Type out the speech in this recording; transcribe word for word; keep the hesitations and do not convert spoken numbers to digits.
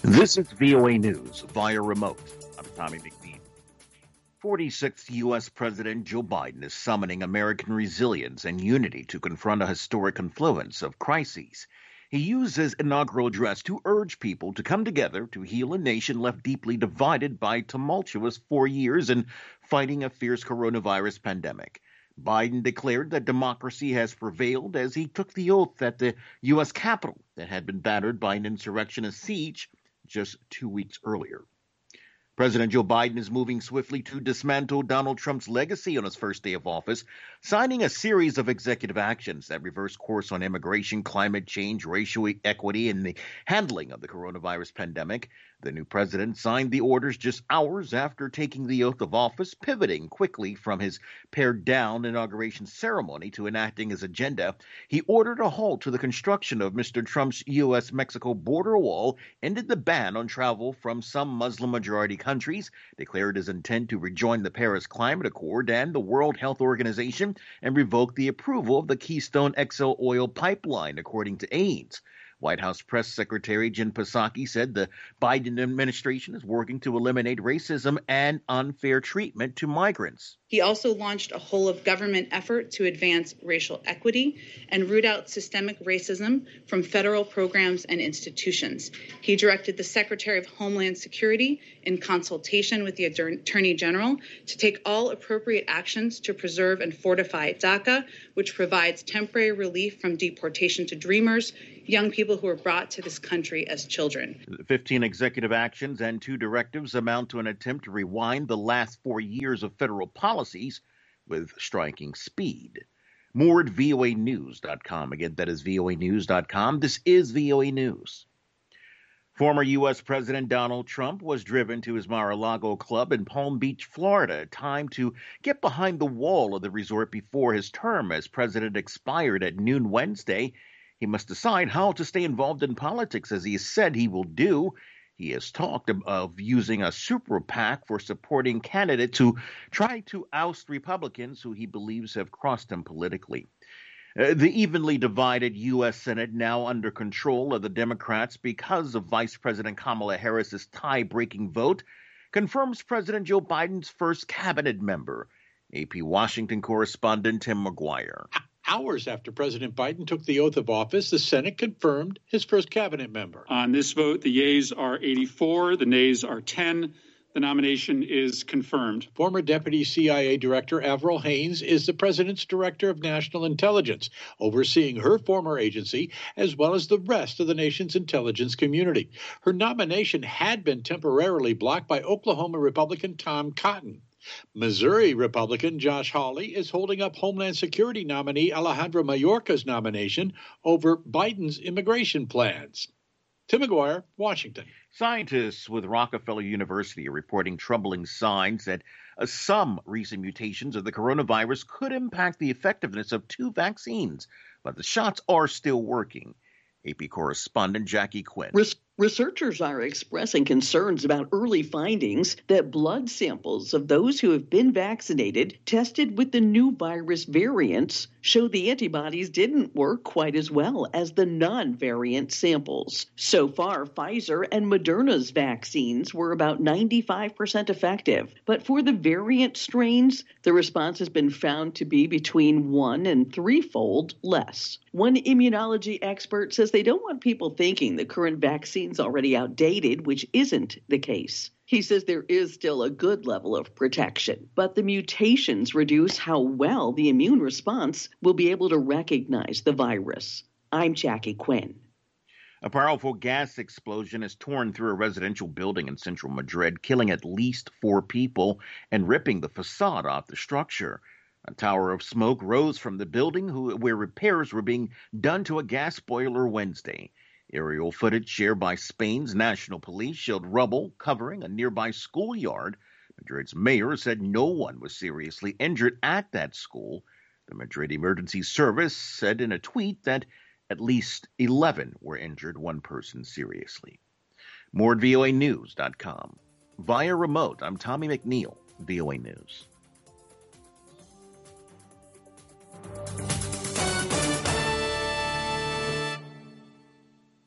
This is V O A News via remote. I'm Tommy McNeil. forty-sixth U S. President Joe Biden is summoning American resilience and unity to confront a historic confluence of crises. He used his inaugural address to urge people to come together to heal a nation left deeply divided by tumultuous four years in fighting a fierce coronavirus pandemic. Biden declared that democracy has prevailed as he took the oath at the U S. Capitol that had been battered by an insurrectionist siege just two weeks earlier. President Joe Biden is moving swiftly to dismantle Donald Trump's legacy on his first day of office, signing a series of executive actions that reverse course on immigration, climate change, racial equity, and the handling of the coronavirus pandemic. The new president signed the orders just hours after taking the oath of office, pivoting quickly from his pared-down inauguration ceremony to enacting his agenda. He ordered a halt to the construction of Mister Trump's U S Mexico border wall, ended the ban on travel from some Muslim-majority countries, declared his intent to rejoin the Paris Climate Accord and the World Health Organization, and revoked the approval of the Keystone X L oil pipeline, according to AIDS. White House Press Secretary Jen Psaki said the Biden administration is working to eliminate racism and unfair treatment to migrants. He also launched a whole-of-government effort to advance racial equity and root out systemic racism from federal programs and institutions. He directed the Secretary of Homeland Security, in consultation with the Attorney General, to take all appropriate actions to preserve and fortify DACA, which provides temporary relief from deportation to Dreamers, young people who were brought to this country as children. fifteen executive actions and two directives amount to an attempt to rewind the last four years of federal policies with striking speed. More at V O A news dot com. Again, that is V O A news dot com. This is V O A News. Former U S. President Donald Trump was driven to his Mar-a-Lago club in Palm Beach, Florida, time to get behind the wall of the resort before his term as president expired at noon Wednesday. He must decide how to stay involved in politics, as he has said he will do. He has talked of using a super PAC for supporting candidates who try to oust Republicans who he believes have crossed him politically. Uh, the evenly divided U S. Senate, now under control of the Democrats because of Vice President Kamala Harris's tie-breaking vote, confirms President Joe Biden's first cabinet member. A P Washington correspondent Tim McGuire. Hours after President Biden took the oath of office, the Senate confirmed his first cabinet member. On this vote, the yeas are eighty-four, the nays are ten. The nomination is confirmed. Former Deputy C I A Director Avril Haines is the president's Director of National Intelligence, overseeing her former agency as well as the rest of the nation's intelligence community. Her nomination had been temporarily blocked by Oklahoma Republican Tom Cotton. Missouri Republican Josh Hawley is holding up Homeland Security nominee Alejandro Mayorkas' nomination over Biden's immigration plans. Tim McGuire, Washington. Scientists with Rockefeller University are reporting troubling signs that uh, some recent mutations of the coronavirus could impact the effectiveness of two vaccines, but the shots are still working. A P correspondent Jackie Quinn. Res- researchers are expressing concerns about early findings that blood samples of those who have been vaccinated tested with the new virus variants show the antibodies didn't work quite as well as the non-variant samples. So far, Pfizer and Moderna's vaccines were about ninety-five percent effective, but for the variant strains, the response has been found to be between one and threefold less. One immunology expert says they don't want people thinking the current vaccine's already outdated, which isn't the case. He says there is still a good level of protection, but the mutations reduce how well the immune response will be able to recognize the virus. I'm Jackie Quinn. A powerful gas explosion has torn through a residential building in central Madrid, killing at least four people and ripping the facade off the structure. A tower of smoke rose from the building where repairs were being done to a gas boiler Wednesday. Aerial footage shared by Spain's national police showed rubble covering a nearby schoolyard. Madrid's mayor said no one was seriously injured at that school. The Madrid Emergency Service said in a tweet that at least eleven were injured, one person seriously. More at V O A news dot com. Via remote, I'm Tommy McNeil, V O A News.